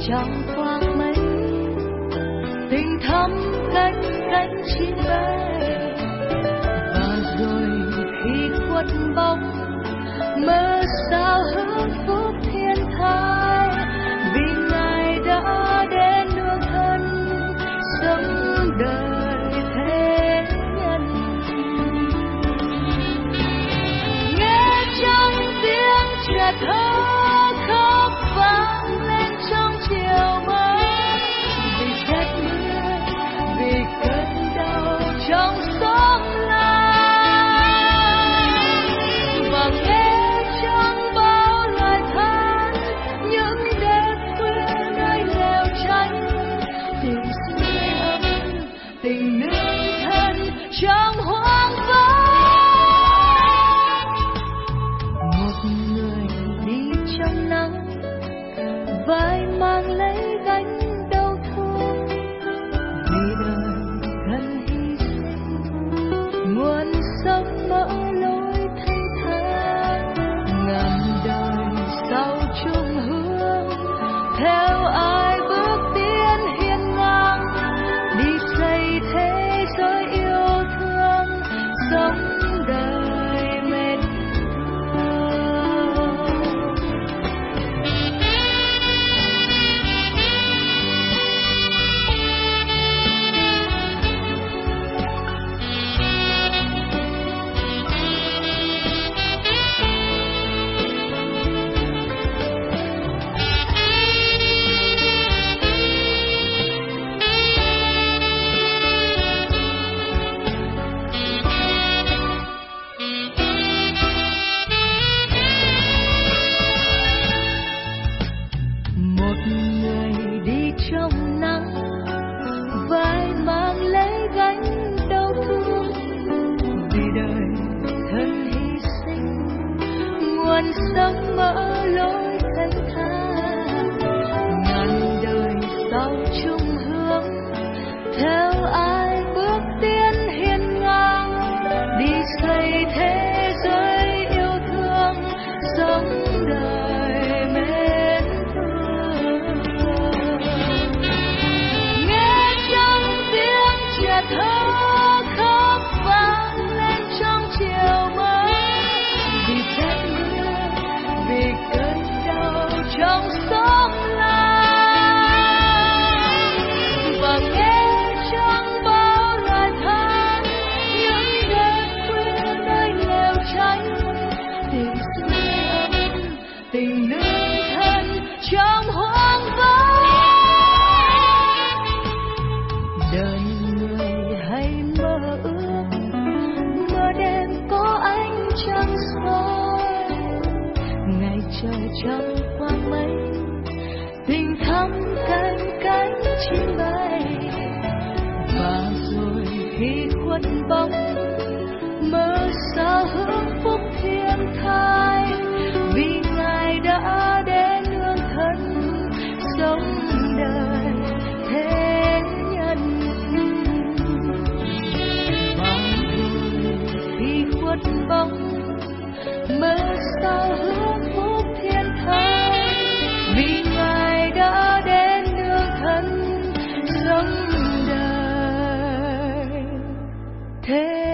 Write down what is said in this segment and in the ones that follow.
trong khoang mây, tình thắm cánh cánh chim bay. Và rồi khi khuất bóng mơ sao hưởng phúc thiên thai, vì Ngài đã đến nương thân sống đời thế nhân. Nghe trong tiếng trẻ thơ khóc vang lên trong chiều mới, vì rét mưa, vì cơn đau trong xóm làng. Và nghe trong bao lời than những đêm khuya nơi lều tranh, tình sưởi ấm, tình nương thân trong hoang vắng. Một người đi trong nắng, vai mang lấy gánh đau thương, vì đời thân hy sinh, nguồn sống mở lối thanh thang. Ngàn đời sau chung hướng, theo ai bước tiến hiên ngang, đi xây thế giới yêu thương, sống đời mến một người đi trong nắng, vai mang lấy gánh đau thương, vì đời thân hy sinh, nguồn sống mở lối thanh thang. Ngàn đời sau chung hướng, theo ai bước tiến hiên ngang, đi xây thế giới yêu thương, sống đời mến thương. Nghe trong tiếng trẻ thơ khóc vang lên trong chiều mới, vì rét mưa, vì cơn đau trong xóm làng. Và nghe trong bao lời than những đêm khuya nơi lều tranh, tình sưởi ấm, tình nương thân trong hoang vắng. Đời người hay mơ ước, mơ đêm có ánh trăng soi, ngày trời trong khoang mây, tình thắm cánh cánh chim bay. Và rồi khi khuất bóng mơ sao hưởng phúc thiên thai, vì Ngài đã đến nương thân sống đời thế nhân. Và rồi khi khuất bóng mơ sao hưởng phúc thiên thai, vì Ngài đã đến nương thân sống đời thế nhân.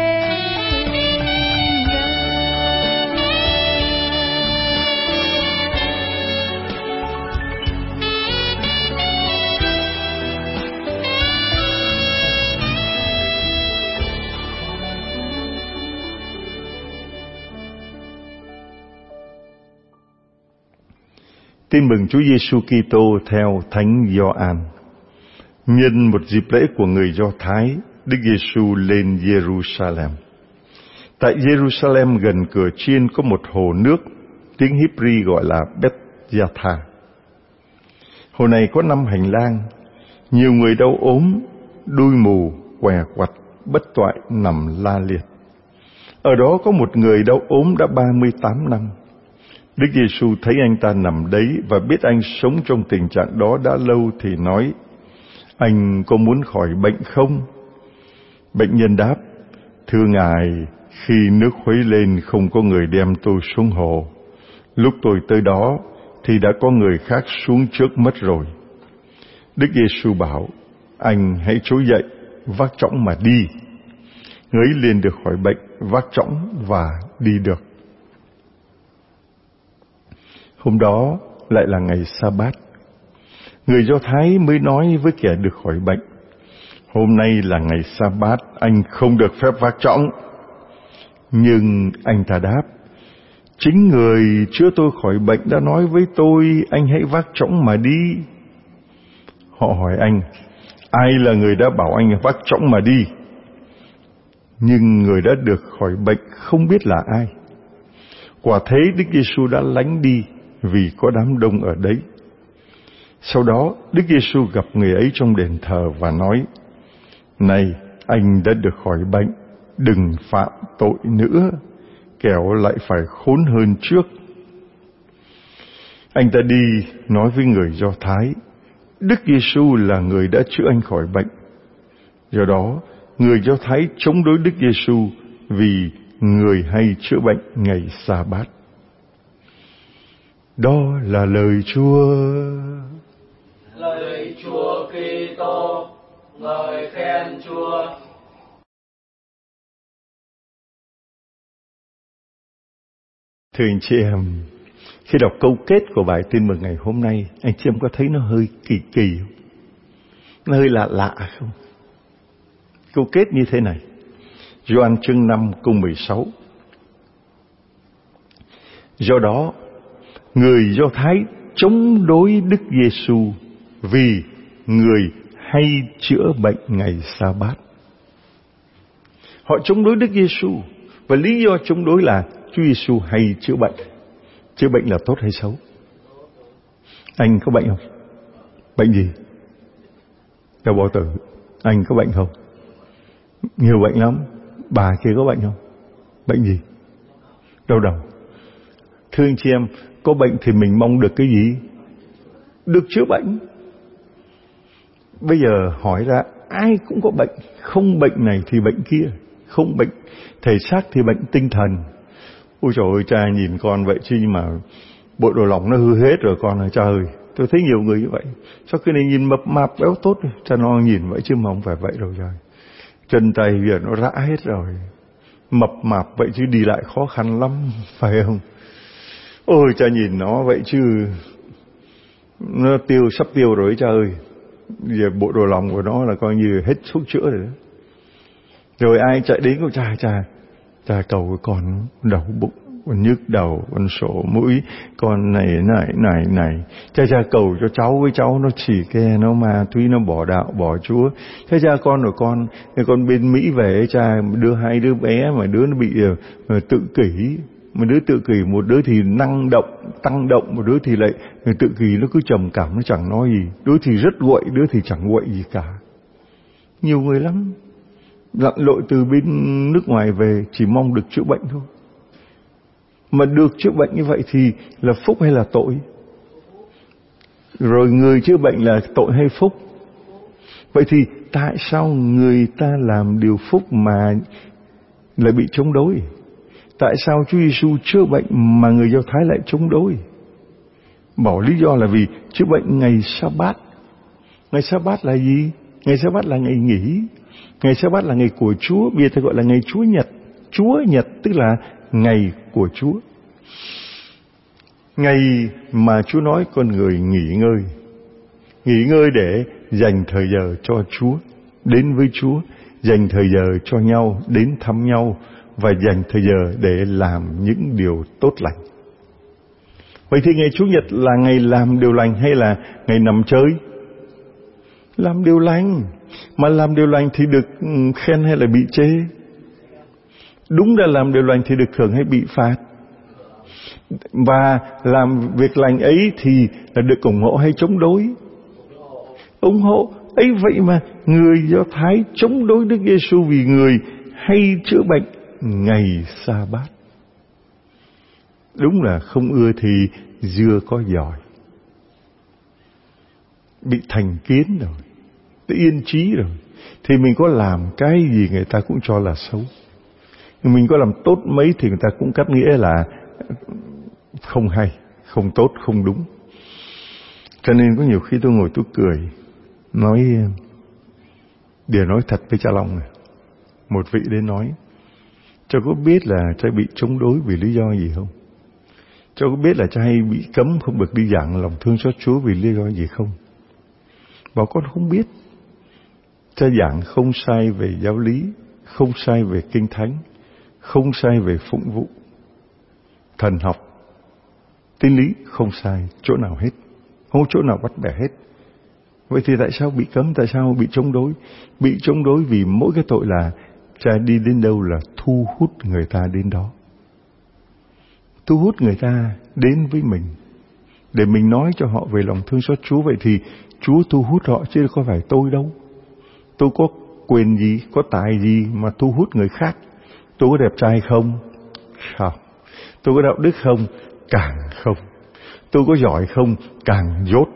Tin mừng Chúa Giêsu Kitô theo Thánh Gioan. Nhân một dịp lễ của người Do Thái, Đức Giêsu lên Jerusalem. Tại Jerusalem gần cửa chiên có một hồ nước, tiếng Hebrew gọi là Beth-Yatha. Hồ này có 5 hành lang, nhiều người đau ốm, đuôi mù, què quặt, bất toại nằm la liệt. Ở đó có một người đau ốm đã 38 năm. Đức Giêsu thấy anh ta nằm đấy và biết anh sống trong tình trạng đó đã lâu thì nói: Anh có muốn khỏi bệnh không? Bệnh nhân đáp: Thưa Ngài, khi nước khuấy lên không có người đem tôi xuống hồ. Lúc tôi tới đó, thì đã có người khác xuống trước mất rồi. Đức Giêsu bảo: anh hãy trỗi dậy, vác chõng mà đi. Người ấy liền được khỏi bệnh, vác chõng và đi được. Hôm đó lại là ngày Sa-bát. Người Do Thái mới nói với kẻ được khỏi bệnh: hôm nay là ngày Sa-bát, anh không được phép vác chõng. Nhưng anh ta đáp: chính người chữa tôi khỏi bệnh đã nói với tôi, anh hãy vác chõng mà đi. Họ hỏi anh: ai là người đã bảo anh vác chõng mà đi? Nhưng người đã được khỏi bệnh không biết là ai. Quả thế Đức Giêsu đã lánh đi vì có đám đông ở đấy. Sau đó Đức Giêsu gặp người ấy trong đền thờ và nói: này, anh đã được khỏi bệnh, đừng phạm tội nữa, kẻo lại phải khốn hơn trước. Anh ta đi nói với người Do Thái: Đức Giêsu là người đã chữa anh khỏi bệnh. Do đó người Do Thái chống đối Đức Giêsu vì người hay chữa bệnh ngày Sa-bát. Đó là lời Chúa. Lời Chúa Kitô, ngợi khen Chúa. Thưa anh chị em, khi đọc câu kết của bài tin mừng ngày hôm nay, anh chị em có thấy nó hơi kỳ kỳ không? Nó hơi lạ lạ không? Câu kết như thế này: Gioan chương 5 câu 16. Do đó, người Do Thái chống đối Đức Giêsu vì người hay chữa bệnh ngày Sa-bát. Họ chống đối Đức Giêsu và lý do chống đối là Chúa Giêsu hay chữa bệnh. Chữa bệnh là tốt hay xấu? Anh có bệnh không? Bệnh gì? Đau bao tử. Anh có bệnh không? Nhiều bệnh lắm. Bà kia có bệnh không? Bệnh gì? Đau đầu. Thưa anh chị em, có bệnh thì mình mong được cái gì? Được chữa bệnh. Bây giờ hỏi ra, ai cũng có bệnh. Không bệnh này thì bệnh kia. Không bệnh thể xác thì bệnh tinh thần. Ôi trời ơi, cha nhìn con vậy chứ, nhưng mà bộ đồ lòng nó hư hết rồi con ơi. Cha ơi, tôi thấy nhiều người như vậy. Sao cái này nhìn mập mạp béo tốt, cha nó nhìn vậy chứ mà không phải vậy rồi trời. Chân tay giờ nó rã hết rồi. Mập mạp vậy chứ đi lại khó khăn lắm, phải không? Ôi cha nhìn nó vậy chứ nó sắp tiêu rồi cha ơi. Giờ bộ đồ lòng của nó là coi như hết thuốc chữa rồi đó. Rồi ai chạy đến của cha cầu với con đau bụng, con nhức đầu, con sổ mũi, con này. Cha cầu cho cháu với cháu nó chỉ ke, nó ma túy, nó bỏ đạo, bỏ Chúa. Cha con rồi con bên Mỹ về, cha đưa hai đứa bé mà đứa nó bị tự kỷ. Một đứa tự kỷ, một đứa thì năng động, tăng động, một đứa thì lại tự kỷ nó cứ trầm cảm, nó chẳng nói gì. Đứa thì rất quậy, đứa thì chẳng quậy gì cả. Nhiều người lắm. Lặn lội từ bên nước ngoài về chỉ mong được chữa bệnh thôi. Mà được chữa bệnh như vậy thì là phúc hay là tội? Rồi người chữa bệnh là tội hay phúc? Vậy thì tại sao người ta làm điều phúc mà lại bị chống đối? Tại sao Chúa Giêsu chữa bệnh mà người Do Thái lại chống đối? Bảo lý do là vì chữa bệnh ngày Sa-bát. Ngày Sa-bát là gì? Ngày Sa-bát là ngày nghỉ. Ngày Sa-bát là ngày của Chúa, bây giờ ta gọi là ngày Chúa Nhật. Chúa Nhật tức là ngày của Chúa. Ngày mà Chúa nói con người nghỉ ngơi. Nghỉ ngơi để dành thời giờ cho Chúa, đến với Chúa, dành thời giờ cho nhau, đến thăm nhau, và dành thời giờ để làm những điều tốt lành. Vậy thì ngày Chủ nhật là ngày làm điều lành hay là ngày nằm chơi? Làm điều lành. Mà làm điều lành thì được khen hay là bị chê? Đúng là làm điều lành thì được thưởng hay bị phạt? Và làm việc lành ấy thì là được ủng hộ hay chống đối? Ủng hộ. Ấy vậy mà người Do Thái chống đối Đức Giêsu vì người hay chữa bệnh ngày Sa-bát. Đúng là không ưa thì dưa có giỏi. Bị thành kiến rồi, bị yên trí rồi, thì mình có làm cái gì người ta cũng cho là xấu. Mình có làm tốt mấy thì người ta cũng cắt nghĩa là không hay, không tốt, không đúng. Cho nên có nhiều khi tôi ngồi tôi cười, nói để nói thật với cha Long này. Một vị đến nói, cha có biết là cha bị chống đối vì lý do gì không? Cha có biết là cha hay bị cấm không được đi giảng lòng thương xót Chúa vì lý do gì không? Bảo con không biết. Cha giảng không sai về giáo lý, không sai về kinh thánh, không sai về phụng vụ, thần học, tín lý, không sai chỗ nào hết, không có chỗ nào bắt bẻ hết. Vậy thì tại sao bị cấm, tại sao bị chống đối? Bị chống đối vì mỗi cái tội là cha đi đến đâu là thu hút người ta đến đó. Thu hút người ta đến với mình để mình nói cho họ về lòng thương xót Chúa. Vậy thì Chúa thu hút họ chứ có phải tôi đâu. Tôi có quyền gì, có tài gì mà thu hút người khác? Tôi có đẹp trai không? Không. Tôi có đạo đức không? Càng không. Tôi có giỏi không? Càng dốt.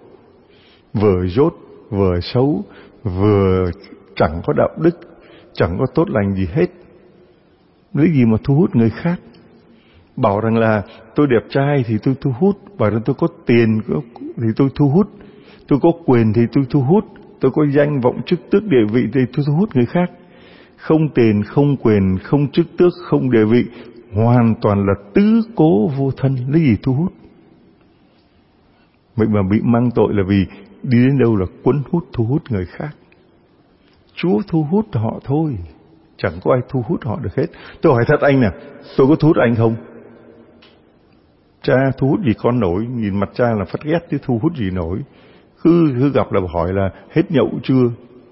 Vừa dốt, vừa xấu, vừa chẳng có đạo đức, chẳng có tốt lành gì hết. Lấy gì mà thu hút người khác? Bảo rằng là tôi đẹp trai thì tôi thu hút, bảo rằng tôi có tiền thì tôi thu hút, tôi có quyền thì tôi thu hút, tôi có danh vọng chức tước địa vị thì tôi thu hút người khác. Không tiền, không quyền, không chức tước, không địa vị, hoàn toàn là tứ cố vô thân, lấy gì thu hút? Vậy mà bị mang tội là vì đi đến đâu là cuốn hút, thu hút người khác. Chúa thu hút họ thôi, chẳng có ai thu hút họ được hết. Tôi hỏi thật anh nè, tôi có thu hút anh không? Cha thu hút gì con nổi, nhìn mặt cha là phát ghét chứ thu hút gì nổi. Cứ gặp là hỏi là hết nhậu chưa?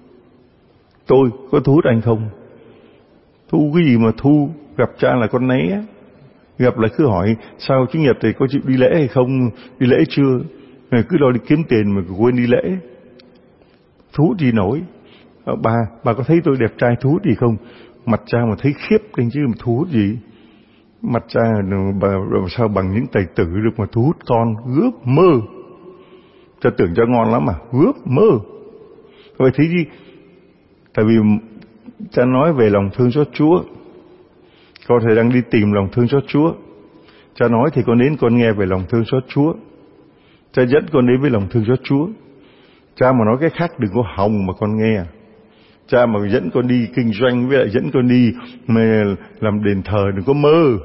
Tôi có thu hút anh không? Thu cái gì mà thu, gặp cha là con né. Gặp là cứ hỏi sao Chủ nhật thì có chịu đi lễ hay không, đi lễ chưa? Cứ lo đi kiếm tiền mà quên đi lễ. Thu hút gì nổi? Bà có thấy tôi đẹp trai thu hút gì không? Mặt cha mà thấy khiếp lên chứ mà thu hút gì? Mặt cha bà sao bằng những tài tử được mà thu hút con? Gớp mơ. Cha tưởng cho ngon lắm mà, gớp mơ. Vậy thế gì? Tại vì cha nói về lòng thương xót Chúa. Con thầy đang đi tìm lòng thương xót Chúa. Cha nói thì con đến con nghe về lòng thương xót Chúa. Cha dẫn con đến với lòng thương xót Chúa. Cha mà nói cái khác đừng có hòng mà con nghe. Cha mà dẫn con đi kinh doanh với lại dẫn con đi mà làm đền thờ đừng có mơ.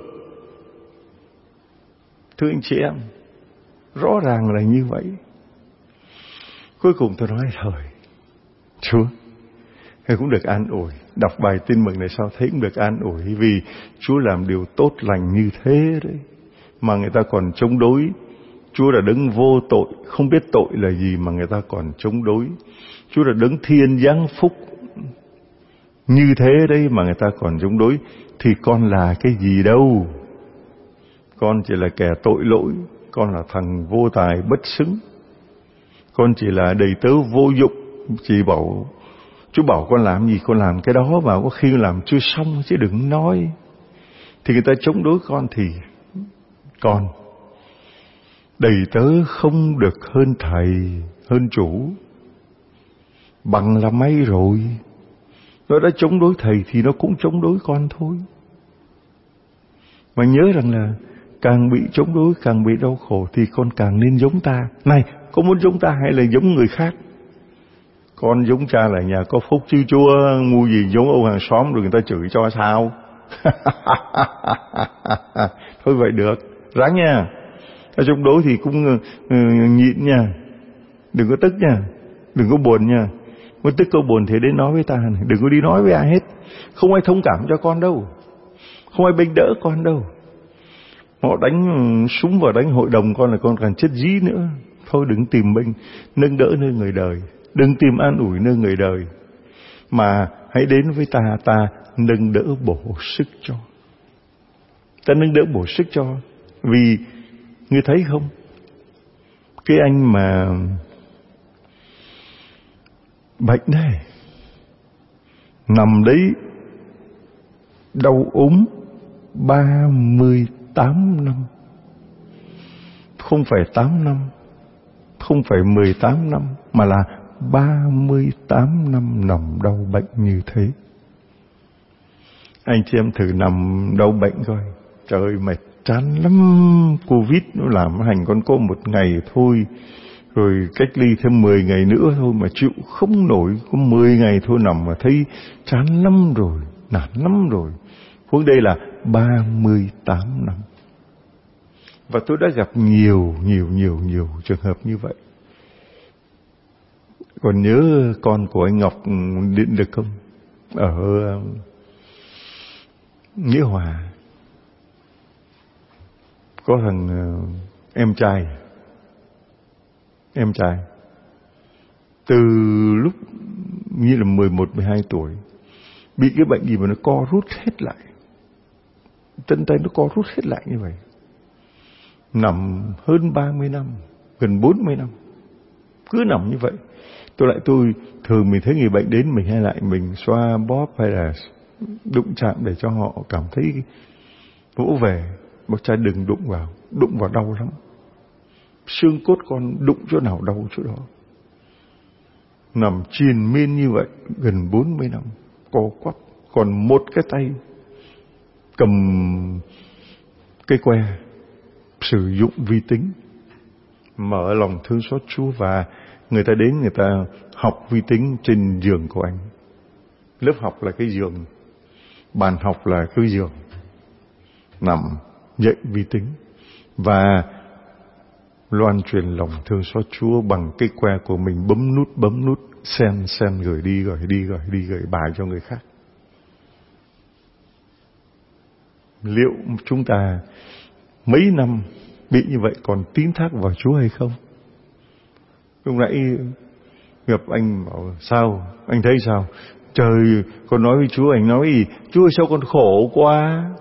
Thưa anh chị em, rõ ràng là như vậy. Cuối cùng tôi nói thôi, Chúa, Thầy cũng được an ủi. Đọc bài tin mừng này sao thấy cũng được an ủi. Vì Chúa làm điều tốt lành như thế đấy, mà người ta còn chống đối. Chúa là đấng vô tội, không biết tội là gì mà người ta còn chống đối. Chúa là đấng thiên giáng phúc như thế đấy mà người ta còn chống đối. Thì con là cái gì đâu? Con chỉ là kẻ tội lỗi. Con là thằng vô tài bất xứng. Con chỉ là đầy tớ vô dụng. Chúa bảo con làm gì con làm cái đó, mà có khi làm chưa xong chứ đừng nói. Thì người ta chống đối con thì con đầy tớ không được hơn thầy, hơn chủ. Bằng là may rồi. Nó đã chống đối thầy thì nó cũng chống đối con thôi. Mà nhớ rằng là càng bị chống đối, càng bị đau khổ thì con càng nên giống ta. Này, có muốn giống ta hay là giống người khác? Con giống cha là nhà có phúc chứ Chúa ngu gì giống ông hàng xóm rồi người ta chửi cho sao? Thôi vậy được, ráng nha. Ở chống đối thì cũng nhịn nha. Đừng có tức nha, đừng có buồn nha. Mới tức có buồn thì đến nói với ta này. Đừng có đi nói với ai hết. Không ai thông cảm cho con đâu, không ai bênh đỡ con đâu. Họ đánh súng vào đánh hội đồng con là con càng chết dí nữa. Thôi đừng tìm bênh, nâng đỡ nơi người đời. Đừng tìm an ủi nơi người đời, mà hãy đến với ta, ta nâng đỡ bổ sức cho. Ta nâng đỡ bổ sức cho. Vì ngươi thấy không, cái anh mà bệnh đây, nằm đấy đau ốm 38 năm. Không phải 8 năm, không phải 18 năm, mà là 38 năm nằm đau bệnh như thế. Anh chị em thử nằm đau bệnh coi. Trời ơi, mệt chán lắm. Covid nó làm hành con có một ngày thôi rồi cách ly thêm 10 ngày nữa thôi mà chịu không nổi, có 10 ngày thôi nằm mà thấy chán lắm rồi, nản lắm rồi. Huống đây là 38 năm. Và tôi đã gặp nhiều trường hợp như vậy. Còn nhớ con của anh Ngọc Điện được không? Ở Nghĩa Hòa. Có thằng em trai. Từ lúc như là 11, 12 tuổi bị cái bệnh gì mà nó co rút hết lại. Chân tay nó co rút hết lại như vậy. Nằm hơn 30 năm, gần 40 năm. Cứ nằm như vậy. Tôi thường mình thấy người bệnh đến mình hay lại mình xoa bóp hay là đụng chạm để cho họ cảm thấy vỗ về. Bác trai đừng đụng vào đau lắm. Xương cốt con đụng chỗ nào đau chỗ đó. Nằm triền miên như vậy gần 40 năm, co quắp, còn một cái tay cầm cây que sử dụng vi tính, mở lòng thương xót Chúa. Và người ta đến người ta học vi tính trên giường của anh. Lớp học là cái giường, bàn học là cái giường, nằm dạy vi tính và loan truyền lòng thương xót Chúa bằng cái que của mình, bấm nút sen gửi đi gửi bài cho người khác. Liệu chúng ta mấy năm bị như vậy còn tín thác vào Chúa hay không? Lúc nãy gặp anh bảo sao? Anh thấy sao? Trời, con nói với Chúa, anh nói gì? Chúa sao con khổ quá?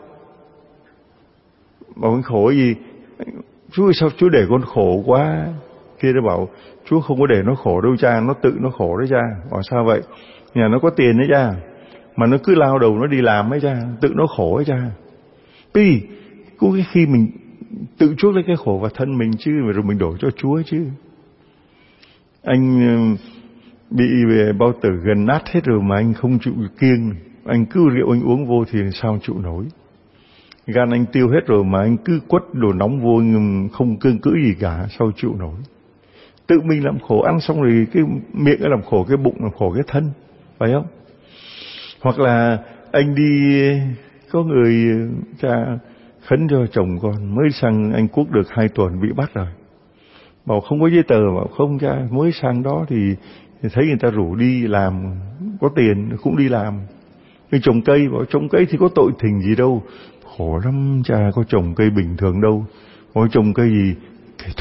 Bảo anh khổ gì? Chúa sao Chúa để con khổ quá? Kia nó bảo Chúa không có để nó khổ đâu cha, nó tự nó khổ đấy cha. Bảo sao vậy? Nhà nó có tiền đấy cha, mà nó cứ lao đầu nó đi làm ấy cha, tự nó khổ ấy cha. Cái khi mình tự chuốc lấy cái khổ vào thân mình chứ, rồi mình đổ cho Chúa chứ. Anh bị bao tử gần nát hết rồi mà anh không chịu kiêng. Anh cứ rượu anh uống vô thì sao chịu nổi. Gan anh tiêu hết rồi mà anh cứ quất đồ nóng vô, không cương cữ gì cả, sao chịu nổi. Tự mình làm khổ, ăn xong rồi cái miệng làm khổ cái bụng, làm khổ cái thân, phải không? Hoặc là anh đi, có người cha khấn cho chồng con, mới sang Anh Quốc được 2 tuần bị bắt rồi. Bảo không có giấy tờ, bảo không cha, mới sang đó thì thấy người ta rủ đi làm, có tiền cũng đi làm. Đi trồng cây, bảo trồng cây thì có tội tình gì đâu. Khổ lắm cha, có trồng cây bình thường đâu. Có trồng cây gì? Cây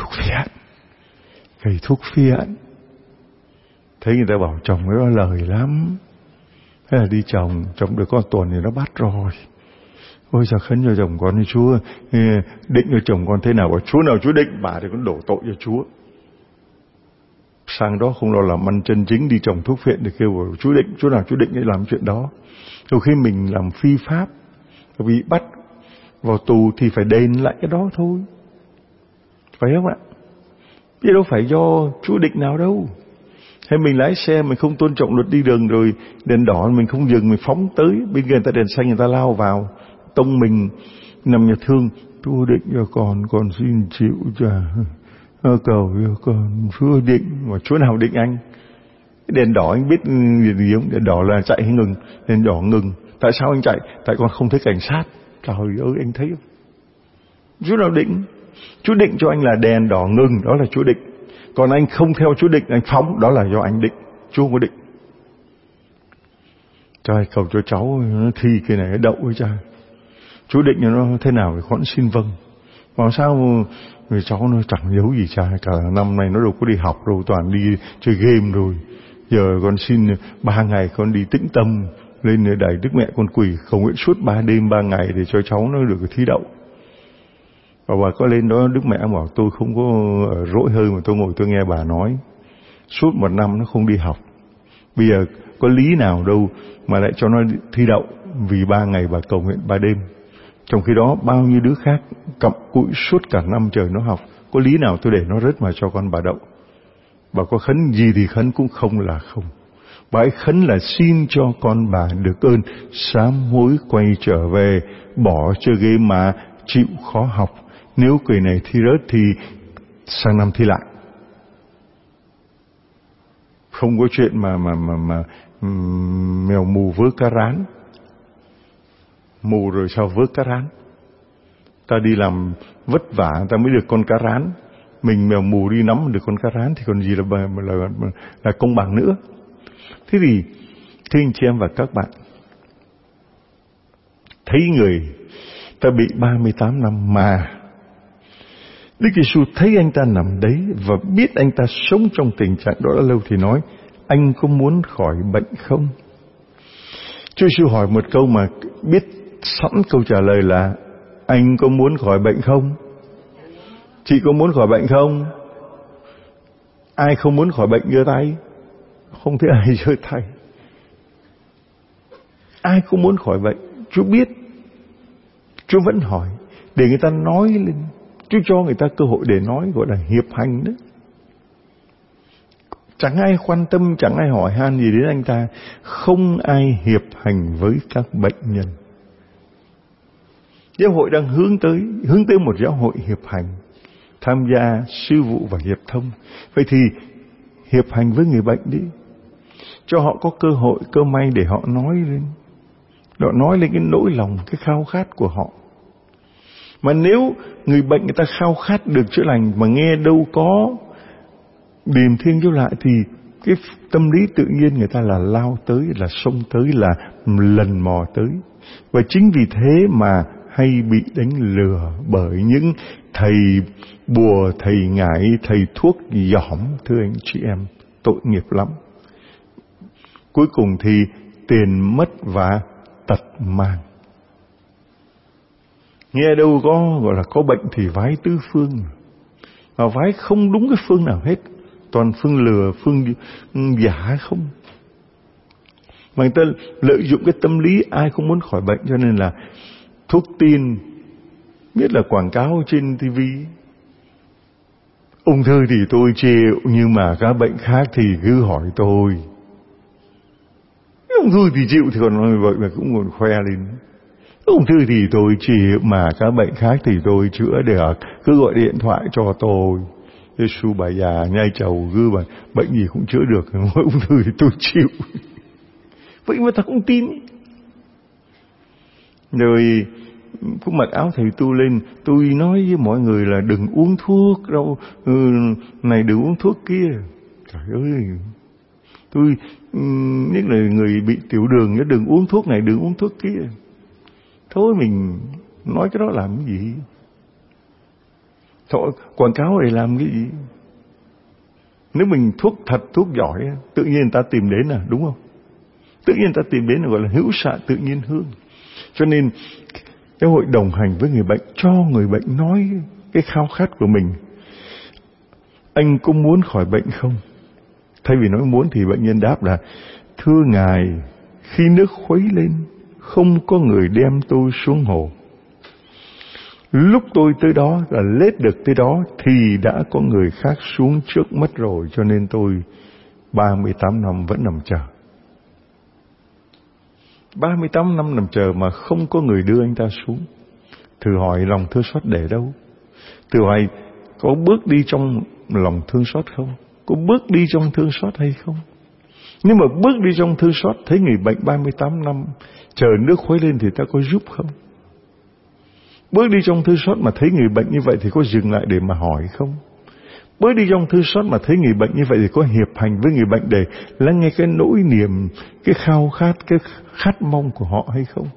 thuốc phiện. Thấy người ta bảo trồng cái đó lời lắm. Thế là đi trồng được có 1 tuần thì nó bắt rồi. Ôi sao khấn cho chồng con đi Chúa, định cho chồng con thế nào? Chúa nào Chúa định, bà thì cũng đổ tội cho Chúa. Sang đó không lo làm ăn chân chính, đi trồng thuốc phiện thì kêu vào Chúa định, Chúa nào Chúa định để làm chuyện đó. Rồi khi mình làm phi pháp, bị bắt vào tù thì phải đền lại cái đó thôi. Phải không ạ? Chứ đâu phải do Chúa định nào đâu. Hay mình lái xe mình không tôn trọng luật đi đường, rồi đèn đỏ mình không dừng, mình phóng tới bên người ta, đèn xanh người ta lao vào tông mình, nằm nhà thương. Chúa định cho con xin chịu cha, cầu cho con, Chúa định. Mà Chúa nào định anh? Cái đèn đỏ anh biết gì không? Đèn đỏ là chạy hay ngừng? Đèn đỏ ngừng. Tại sao anh chạy? Tại con không thấy cảnh sát. Trời ơi, anh thấy không? Chúa nào định? Chúa định cho anh là đèn đỏ ngừng, đó là Chúa định. Còn anh không theo Chúa định, anh phóng, đó là do anh định. Chúa không có định. Trời, cầu cho cháu nó thi cái này đậu với cha. Chúa định cho nó thế nào thì con xin vâng. Mà sao người cháu nó chẳng giấu gì cha, cả năm nay nó đâu có đi học đâu, toàn đi chơi game rồi. Giờ con xin 3 ngày con đi tĩnh tâm lên đài Đức Mẹ Con Quỳ cầu nguyện suốt 3 đêm 3 ngày để cho cháu nó được thi đậu. Và bà có lên đó, Đức Mẹ bảo tôi không có rỗi hơi mà tôi ngồi tôi nghe bà nói. Suốt 1 năm nó không đi học. Bây giờ có lý nào đâu mà lại cho nó thi đậu vì 3 ngày bà cầu nguyện 3 đêm. Trong khi đó bao nhiêu đứa khác cặm cụi suốt cả năm trời nó học. Có lý nào tôi để nó rớt mà cho con bà đậu? Bà có khấn gì thì khấn cũng không là không. Bà ấy khấn là xin cho con bà được ơn, sám hối quay trở về, bỏ chơi game mà chịu khó học. Nếu kỳ này thi rớt thì sang năm thi lại. Không có chuyện mà mèo mù vớ cá rán. Mù rồi sao vớ cá rán? Ta đi làm vất vả ta mới được con cá rán. Mình mèo mù đi nắm được con cá rán thì còn gì là công bằng nữa. Thế thì thưa anh chị em và các bạn, thấy người ta bị 38 năm mà Đức Giêsu thấy anh ta nằm đấy và biết anh ta sống trong tình trạng đó đã lâu thì nói: anh có muốn khỏi bệnh không? Chúa Giêsu hỏi một câu mà biết sẵn câu trả lời là: anh có muốn khỏi bệnh không? Chị có muốn khỏi bệnh không? Ai không muốn khỏi bệnh giơ tay? Không thấy ai giơ tay. Ai cũng muốn khỏi bệnh. Chúa biết. Chúa vẫn hỏi để người ta nói lên. Chúa cho người ta cơ hội để nói, gọi là hiệp hành đó. Chẳng ai quan tâm, chẳng ai hỏi han gì đến anh ta. Không ai hiệp hành với các bệnh nhân. Giáo hội đang hướng tới một giáo hội hiệp hành, tham gia sư vụ và hiệp thông. Vậy thì hiệp hành với người bệnh đi, cho họ có cơ hội, cơ may để họ nói lên. Họ nói lên cái nỗi lòng, cái khao khát của họ. Mà nếu người bệnh người ta khao khát được chữa lành mà nghe đâu có điềm thiên chiếu lại thì cái tâm lý tự nhiên người ta là lao tới, là xông tới, là lần mò tới. Và chính vì thế mà hay bị đánh lừa bởi những thầy bùa, thầy ngải, thầy thuốc giỏm, thưa anh chị em, tội nghiệp lắm. Cuối cùng thì tiền mất và tật mang. Nghe đâu có gọi là có bệnh thì vái tứ phương, mà vái không đúng cái phương nào hết, toàn phương lừa, phương giả không. Mà người ta lợi dụng cái tâm lý ai cũng muốn khỏi bệnh, cho nên là thuốc tiên, biết là quảng cáo trên TV. Ung thư thì tôi chịu, nhưng mà các bệnh khác thì cứ hỏi tôi. Ung thư thì chịu thì còn nói vậy mà cũng còn khoe lên. Ung thư thì tôi chịu, mà các bệnh khác thì tôi chữa được, cứ gọi điện thoại cho tôi. Giêsu bà già nhai trầu cứ bảo bệnh gì cũng chữa được, ung thư thì tôi chịu. Vậy mà ta không tin. Rồi cũng mặc áo thầy tu lên, tôi nói với mọi người là đừng uống thuốc đâu, này đừng uống thuốc kia. Trời ơi, tôi nhất là người bị tiểu đường nhớ đừng uống thuốc này, đừng uống thuốc kia. Thôi mình nói cái đó làm cái gì? Thôi, quảng cáo để làm cái gì? Nếu mình thuốc thật, thuốc giỏi, tự nhiên người ta tìm đến à, đúng không? Tự nhiên người ta tìm đến là gọi là hữu xạ tự nhiên hương. Cho nên giáo hội đồng hành với người bệnh, cho người bệnh nói cái khao khát của mình. Anh có muốn khỏi bệnh không? Thay vì nói muốn thì bệnh nhân đáp là: thưa Ngài, khi nước khuấy lên, không có người đem tôi xuống hồ. Lúc tôi tới đó là lết được tới đó thì đã có người khác xuống trước mất rồi, cho nên tôi 38 năm vẫn nằm chờ. 38 năm nằm chờ mà không có người đưa anh ta xuống. Thử hỏi lòng thương xót để đâu? Thử hỏi có bước đi trong lòng thương xót không? Có bước đi trong thương xót hay không? Nếu mà bước đi trong thương xót, thấy người bệnh 38 năm chờ nước khuấy lên thì ta có giúp không? Bước đi trong thương xót mà thấy người bệnh như vậy thì có dừng lại để mà hỏi không? Bước đi trong thương xót mà thấy người bệnh như vậy thì có hiệp hành với người bệnh để lắng nghe cái nỗi niềm, cái khao khát, cái khát mong của họ hay không?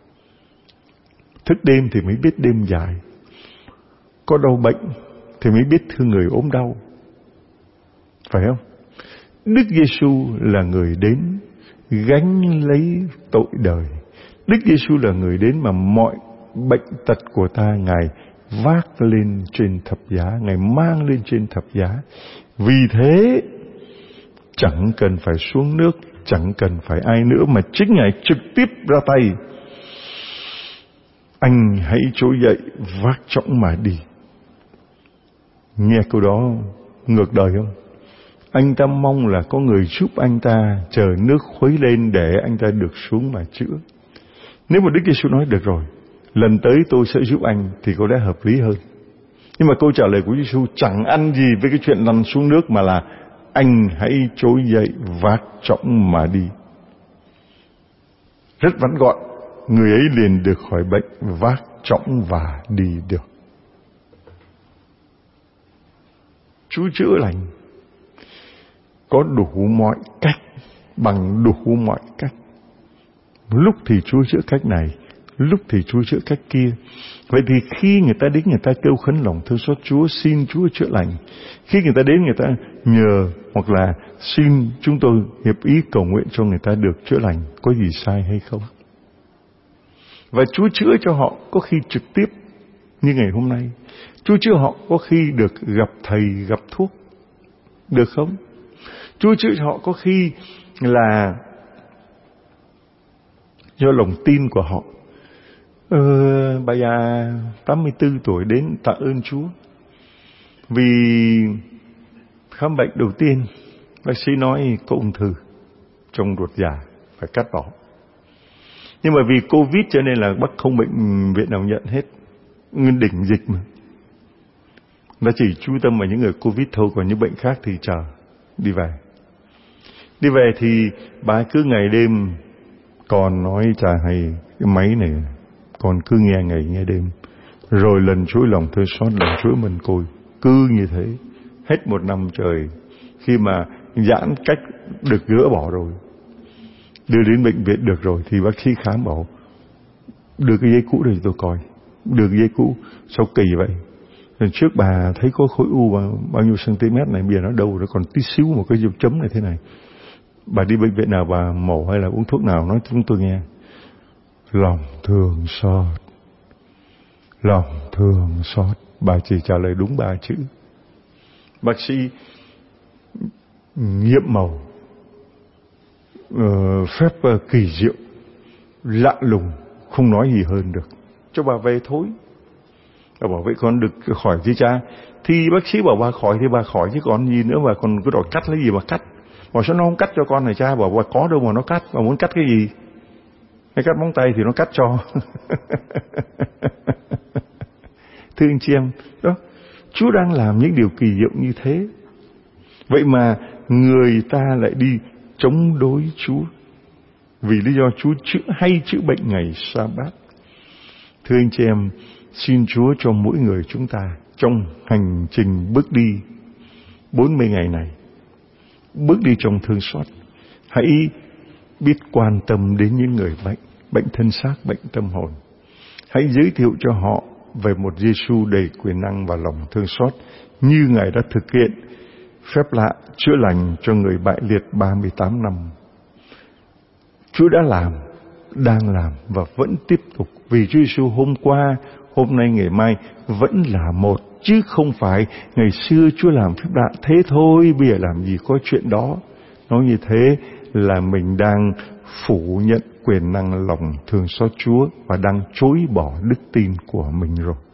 Thức đêm thì mới biết đêm dài, có đau bệnh thì mới biết thương người ốm đau, phải không? Đức Giêsu là người đến gánh lấy tội đời. Đức Giêsu là người đến mà mọi bệnh tật của ta Ngài vác lên trên thập giá, Ngài mang lên trên thập giá. Vì thế chẳng cần phải xuống nước, chẳng cần phải ai nữa, mà chính Ngài trực tiếp ra tay. Anh hãy trỗi dậy, vác chõng mà đi. Nghe câu đó ngược đời không? Anh ta mong là có người giúp anh ta chờ nước khuấy lên để anh ta được xuống mà chữa. Nếu mà Đức Giêsu nói được rồi, lần tới tôi sẽ giúp anh, thì có lẽ hợp lý hơn. Nhưng mà câu trả lời của Giêsu chẳng ăn gì với cái chuyện lăn xuống nước, mà là anh hãy trỗi dậy vác chõng mà đi. Rất ngắn gọn, người ấy liền được khỏi bệnh, vác chõng và đi được. Chúa chữa lành có đủ mọi cách, bằng đủ mọi cách. Lúc thì Chúa chữa cách này, lúc thì Chúa chữa cách kia. Vậy thì khi người ta đến, người ta kêu khấn lòng thương xót Chúa, xin Chúa chữa lành. Khi người ta đến, người ta nhờ hoặc là xin chúng tôi hiệp ý cầu nguyện cho người ta được chữa lành, có gì sai hay không? Và Chúa chữa cho họ có khi trực tiếp như ngày hôm nay. Chúa chữa họ có khi được gặp thầy, gặp thuốc, được không? Chúa chữa cho họ có khi là do lòng tin của họ. Bà già 84 tuổi đến tạ ơn Chúa vì khám bệnh đầu tiên bác sĩ nói có ung thư trong ruột già, phải cắt bỏ. Nhưng mà vì Covid cho nên là bác không bệnh viện nào nhận hết, đỉnh dịch mà. Nó chỉ chú tâm vào những người Covid thôi, còn những bệnh khác thì chờ đi về. Đi về thì bà cứ ngày đêm còn nói chả hay cái máy này, con cứ nghe ngày nghe đêm, rồi lần chuỗi lòng thương xót, lần chuỗi mình côi, cứ như thế hết một năm trời. Khi mà giãn cách được gỡ bỏ rồi, đưa đến bệnh viện được rồi, thì bác sĩ khám bảo đưa cái giấy cũ đây tôi coi. Đưa cái giấy cũ, sao kỳ vậy? Lần trước bà thấy có khối u bao nhiêu cm này, bây giờ nó đâu, nó còn tí xíu một cái dấu chấm này thế này. Bà đi bệnh viện nào bà mổ hay là uống thuốc nào, nói chúng tôi nghe. Lòng thương xót, lòng thương xót. Bà chỉ trả lời đúng 3 chữ. Bác sĩ nhiệm màu, phép kỳ diệu, lạ lùng, không nói gì hơn được, cho bà về thôi. Bà bảo vậy con được khỏi chứ cha? Thì bác sĩ bảo bà khỏi thì bà khỏi, chứ còn gì nữa mà còn cứ đòi cắt lấy gì mà cắt. Bảo sao nó không cắt cho con này cha? Bảo bà có đâu mà nó cắt, bà muốn cắt cái gì? Hay cắt móng tay thì nó cắt cho. Thưa anh chị em, đó, Chúa đang làm những điều kỳ diệu như thế. Vậy mà người ta lại đi chống đối Chúa vì lý do Chúa chữa bệnh ngày Sa-bát. Thưa anh chị em, xin Chúa cho mỗi người chúng ta trong hành trình bước đi 40 ngày này, bước đi trong thương xót, hãy biết quan tâm đến những người bệnh, bệnh thân xác, bệnh tâm hồn. Hãy giới thiệu cho họ về một Giêsu đầy quyền năng và lòng thương xót, như Ngài đã thực hiện phép lạ chữa lành cho người bại liệt 38 năm. Chúa đã làm, đang làm và vẫn tiếp tục. Vì Chúa Giêsu hôm qua, hôm nay, ngày mai vẫn là một, chứ không phải ngày xưa Chúa làm phép lạ thế thôi, bây giờ làm gì có chuyện đó. Nói như thế là mình đang phủ nhận quyền năng lòng thương xót Chúa và đang chối bỏ đức tin của mình rồi.